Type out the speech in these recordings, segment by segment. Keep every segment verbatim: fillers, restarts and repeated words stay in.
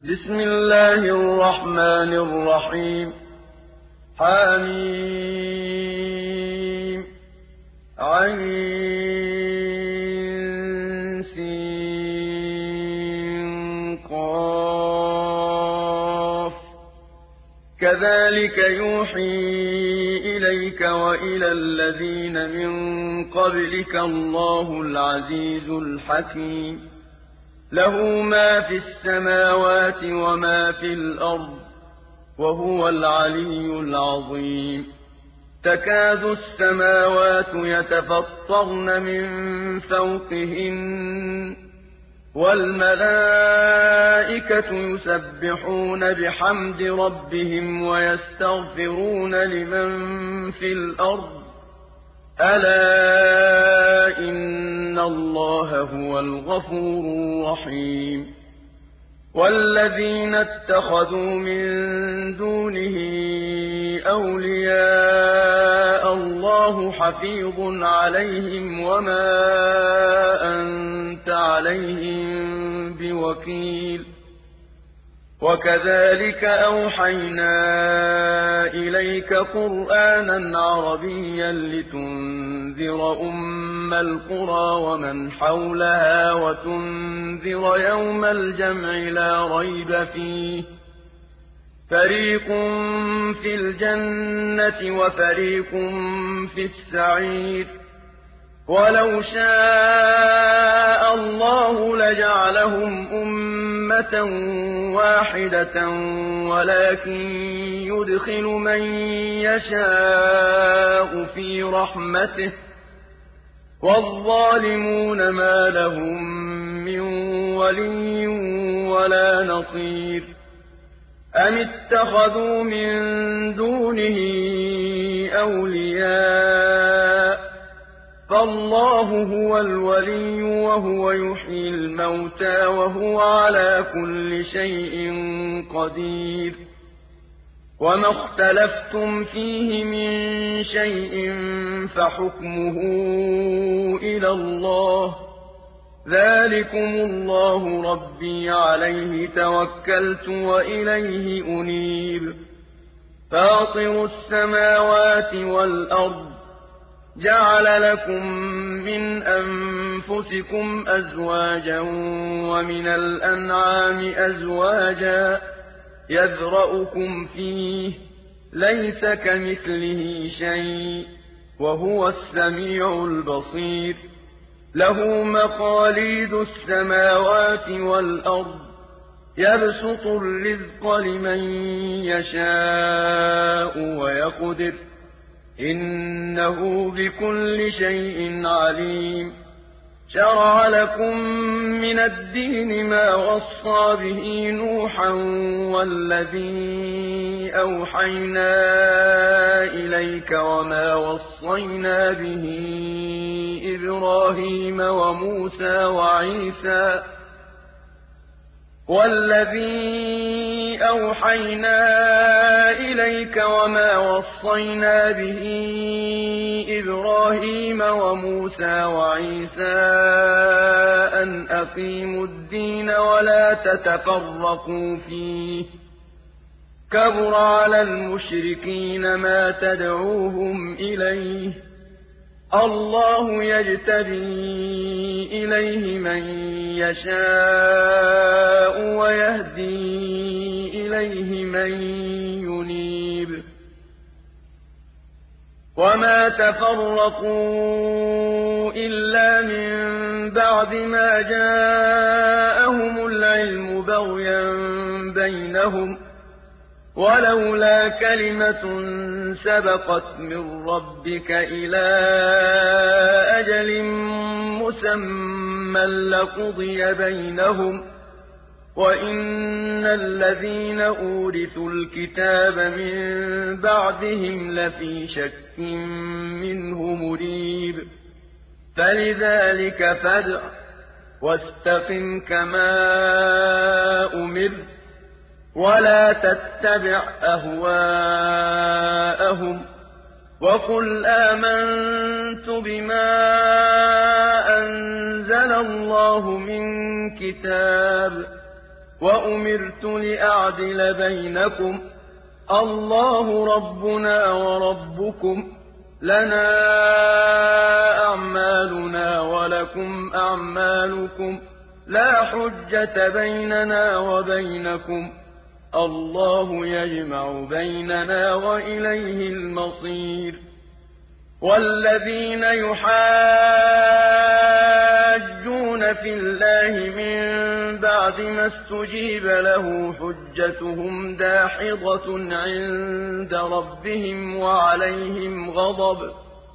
بسم الله الرحمن الرحيم حميم عين سين قاف كذلك يوحي إليك وإلى الذين من قبلك الله العزيز الحكيم له ما في السماوات وما في الأرض وهو العلي العظيم تكاد السماوات يتفطرن من فوقهن والملائكة يسبحون بحمد ربهم ويستغفرون لمن في الأرض ألا إن الله هو الغفور الرحيم والذين اتخذوا من دونه أولياء الله حفيظ عليهم وما أنت عليهم بوكيل وكذلك أوحينا إليك قرآنا عربيا لتنذر أم القرى ومن حولها وتنذر يوم الجمع لا ريب فيه فريق في الجنة وفريق في السعير ولو شاء الله لجعلهم أمة واحدة ولكن يدخل من يشاء في رحمته والظالمون ما لهم من ولي ولا نصير أم اتخذوا من دونه أولياء فالله هو الولي وهو يحيي الموتى وهو على كل شيء قدير وما اختلفتم فيه من شيء فحكمه إلى الله ذلكم الله ربي عليه توكلت وإليه أنيب فاطر السماوات والأرض جعل لكم من أنفسكم أزواجا ومن الأنعام أزواجا يذرأكم فيه ليس كمثله شيء وهو السميع البصير له مقاليد السماوات والأرض يبسط الرزق لمن يشاء ويقدر إنه بكل شيء عليم شرع لكم من الدين ما وصى به نوحا والذي أوحينا إليك وما وصينا به إبراهيم وموسى وعيسى والذي أوحينا إليك وما وصينا به إبراهيم وموسى وعيسى أن أقيموا الدين ولا تتفرقوا فيه كبر على المشركين ما تدعوهم إليه الله يجتبي إليه من يشاء ويهدي إليه من ينيب وما تفرقوا إلا من بعد ما جاءهم العلم بغيا بينهم ولولا كلمة سبقت من ربك إلى أجل مسمى لقضي بينهم وإن الذين أورثوا الكتاب من بعدهم لفي شك منه مريب فلذلك فادع واستقم كما أمرت ولا تتبع أهواءهم وقل آمنت بما أنزل الله من كتاب وأمرت لأعدل بينكم الله ربنا وربكم لنا أعمالنا ولكم أعمالكم لا حجة بيننا وبينكم الله يجمع بيننا وإليه المصير والذين يحاجون في الله من بعد ما استجيب له حجتهم داحضة عند ربهم وعليهم غضب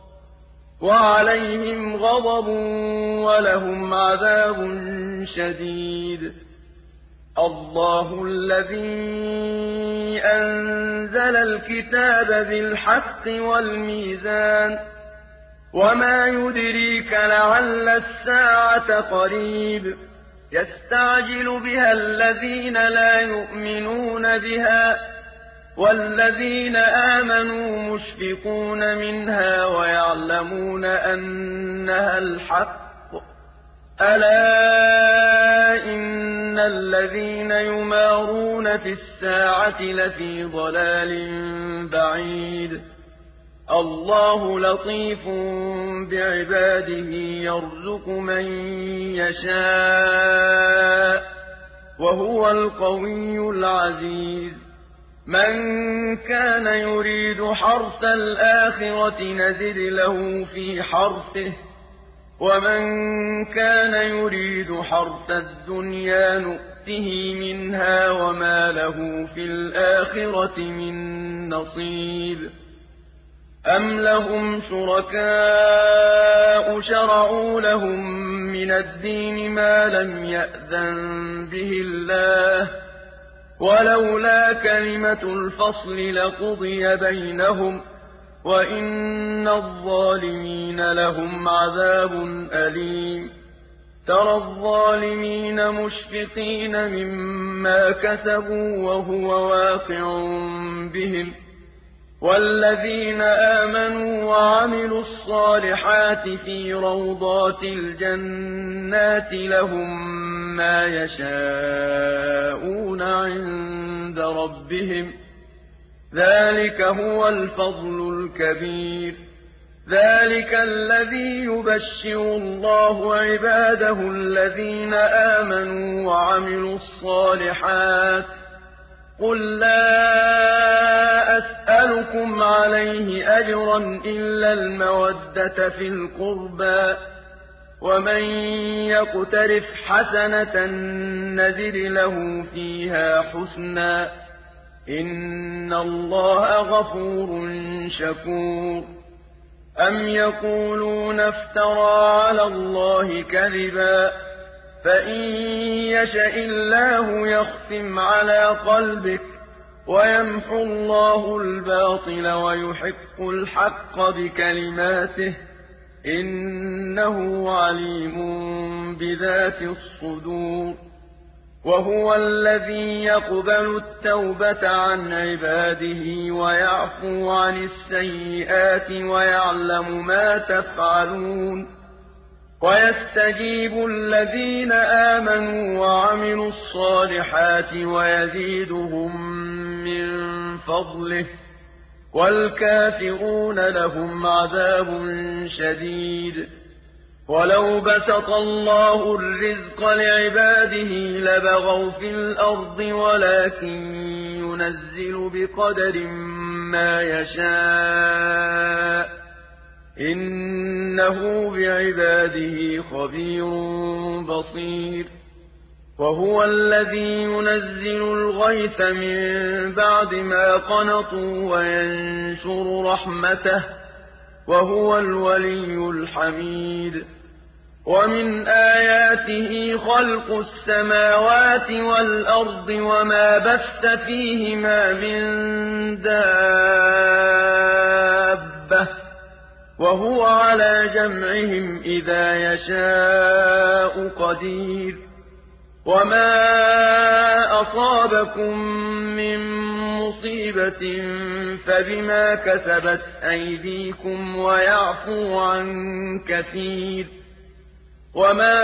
وعليهم غضب ولهم عذاب شديد الله الذي أنزل الكتاب بالحق والميزان وما يدريك لعل الساعة قريب يستعجل بها الذين لا يؤمنون بها والذين آمنوا مشفقون منها ويعلمون أنها الحق ألا إن الذين يمارون في الساعة لفي ضلال بعيد الله لطيف بعباده يرزق من يشاء وهو القوي العزيز من كان يريد حرث الآخرة نزد له في حرثه ومن كان يريد حرث الدنيا نؤته منها وما له في الآخرة من نصيب أم لهم شركاء شرعوا لهم من الدين ما لم يأذن به الله ولولا كلمة الفصل لقضي بينهم وإن الظالمين لهم عذاب أليم ترى الظالمين مشفقين مما كسبوا وهو واقع بهم والذين آمنوا وعملوا الصالحات في روضات الجنات لهم ما يشاءون عند ربهم ذلك هو الفضل الكبير ذلك الذي يبشر الله عباده الذين آمنوا وعملوا الصالحات قل لا أسألكم عليه أجرا إلا المودة في القربى ومن يقترف حسنة نزد له فيها حسنا إن الله غفور شكور أم يقولون افترى على الله كذبا فإن يشأ الله يختم على قلبك ويمحو الله الباطل ويحق الحق بكلماته إنه عليم بذات الصدور وهو الذي يقبل التوبة عن عباده ويعفو عن السيئات ويعلم ما تفعلون ويستجيب الذين آمنوا وعملوا الصالحات ويزيدهم من فضله والكافرون لهم عذاب شديد ولو بسط الله الرزق لعباده لبغوا في الأرض ولكن ينزل بقدر ما يشاء إنه بعباده خبير بصير وهو الذي ينزل الغيث من بعد ما قنطوا وينشر رحمته وهو الولي الحميد ومن آياته خلق السماوات والأرض وما بث فيهما من دابة وهو على جمعهم إذا يشاء قدير وما أصابكم من مصيبة فبما كسبت أيديكم ويعفو عن كثير وما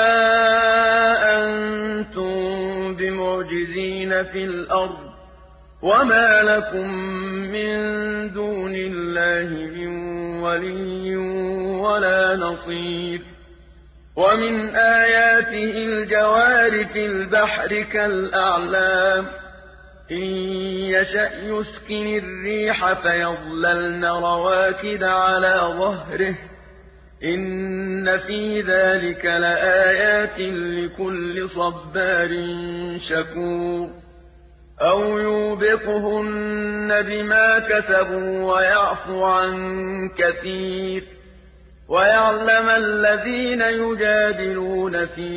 أنتم بمعجزين في الأرض وما لكم من دون الله من ولي ولا نصير ومن آياته الجوار في البحر كالأعلام إن يشأ يسكن الريح فيظللن رواكد على ظهره إن في ذلك لآيات لكل صبار شكور أو يوبقهن بما كسبوا ويعفو عن كثير ويعلم الذين يجادلون في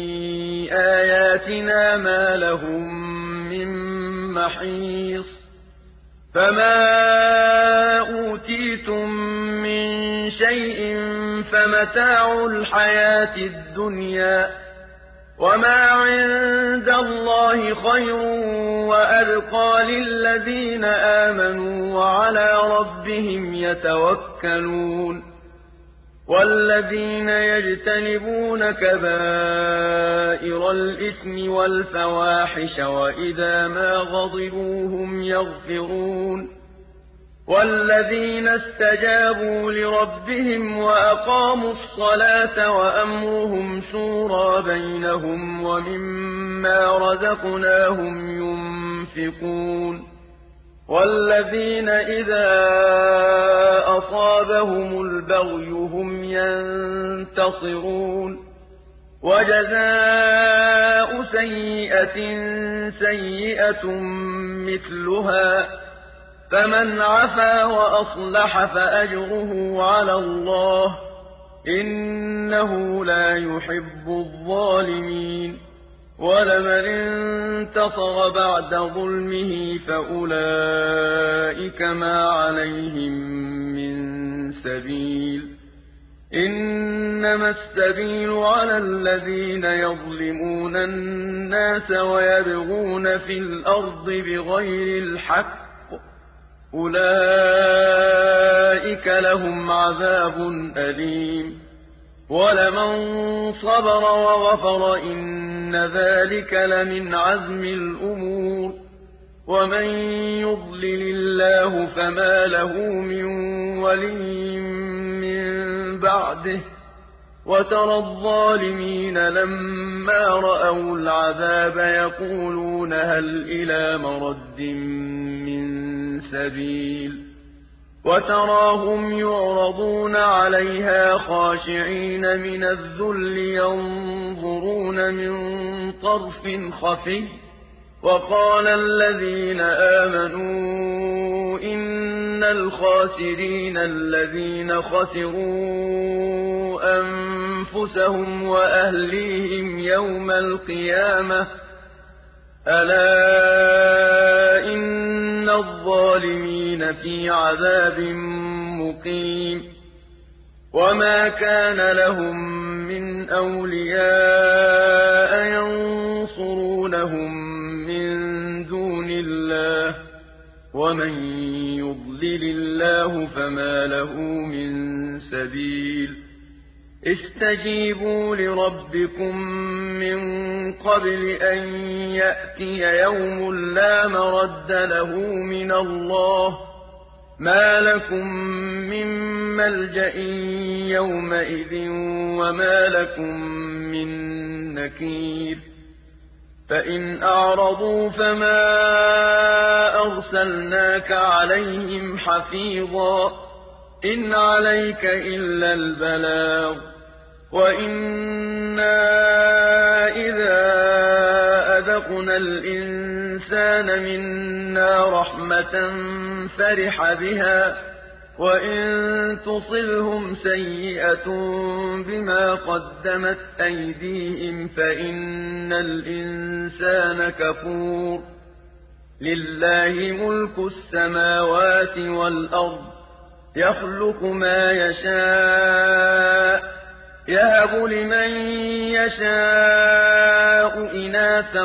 آياتنا ما لهم من محيص فما أوتيتم من شيء فمتاع الحياة الدنيا وما عند الله خير وأبقى للذين آمنوا وعلى ربهم يتوكلون والذين يجتنبون كبائر الإثم والفواحش وإذا ما غضبوا هم يغفرون والذين استجابوا لربهم وأقاموا الصلاة وأمرهم شورى بينهم ومما رزقناهم ينفقون والذين إذا أصابهم البغي هم ينتصرون وجزاء سيئة سيئة مثلها فمن عفا وأصلح فأجره على الله إنه لا يحب الظالمين ولمن انتصر بعد ظلمه فأولئك ما عليهم من سبيل إنما السبيل على الذين يظلمون الناس ويبغون في الأرض بغير الحق أولئك لهم عذاب أليم ولمن صبر وغفر إن ذلك لمن عزم الأمور ومن يضلل الله فما له من ولي من بعده وترى الظالمين لما رأوا العذاب يقولون هل إلى مرد من سبيل وتراهم يعرضون عليها خاشعين من الذل ينظرون من طرف خفي وقال الذين آمنوا إن الخاسرين الذين خسروا أنفسهم وأهليهم يوم القيامة ألا إن الظالمين في عذاب مقيم وما كان لهم من أولياء ينصرونهم من دون الله ومن يضلل الله فما له من سبيل استجيبوا لربكم من قبل أن يأتي يوم لا مرد له من الله ما لكم من ملجأ يومئذ وما لكم من نكير فإن أعرضوا فما أرسلناك عليهم حفيظا إن عليك إلا البلاغ وإنا إذا أذقنا الإنسان منا رحمة فرح بها وإن تصلهم سيئة بما قدمت أيديهم فإن الإنسان كفور لله ملك السماوات والأرض يخلق ما يشاء يهب لمن يشاء إناثا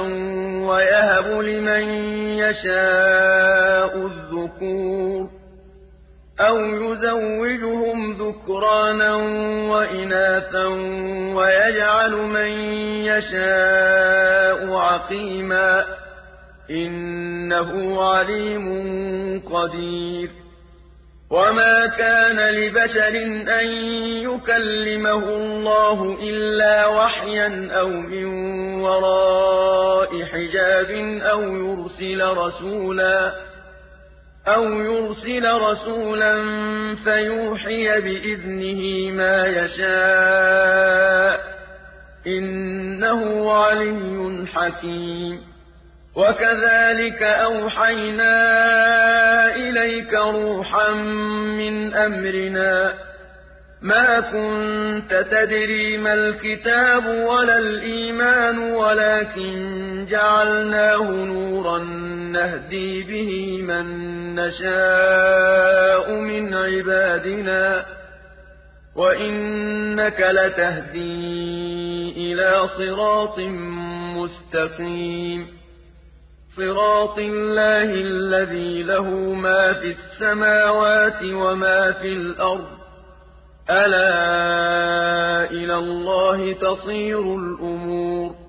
ويهب لمن يشاء الذكور أَوْ يُزَوِّجُهُمْ ذُكْرَانًا وَإِنَاثًا وَيَجْعَلُ مَن يَشَاءُ عَقِيمًا ۚ إِنَّهُ عَلِيمٌ قَدِيرٌ وَمَا كَانَ لِبَشَرٍ أَن يُكَلِّمَهُ اللَّهُ إِلَّا وَحْيًا أَوْ مِن وَرَاءِ حِجَابٍ أَوْ يُرْسِلَ رَسُولًا أَوْ يُرْسِلَ رَسُولًا فَيُوحِيَ بِإِذْنِهِ مَا يَشَاءُ ۚ إِنَّهُ عَلِيٌّ حَكِيمٌ وَكَذَٰلِكَ أَوْحَيْنَا إِلَيْكَ رُوحًا مِّنْ أَمْرِنَا ۚ مَا كُنتَ تَدْرِي مَا الْكِتَابُ وَلَا الْإِيمَانُ وَلَٰكِن جَعَلْنَاهُ نُورًا نَّهْدِي بِهِ مَن نَّشَاءُ مِنْ عِبَادِنَا ۚ وَإِنَّكَ لَتَهْدِي إِلَىٰ صِرَاطٍ مُّسْتَقِيمٍ صِرَاطِ اللَّهِ الَّذِي لَهُ مَا فِي السَّمَاوَاتِ وَمَا فِي الْأَرْضِ ۗ أَلَا إِلَى اللَّهِ تَصِيرُ الْأُمُورُ